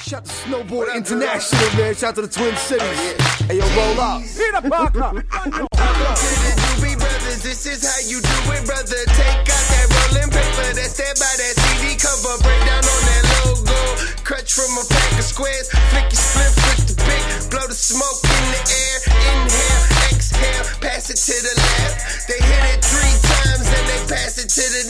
Shout to Snowboard International, man. Shout to the Twin Cities. Hey, yo, roll up. Peter Parker. Brothers, this is how you do it, brother. Take out that rolling paper that's there by that CD cover. Break down on that logo. Crutch from a pack of squares. Flick your split with the big. Blow the smoke in the air. Inhale, exhale. Pass it to the left. They hit it 3 times, then they pass it to the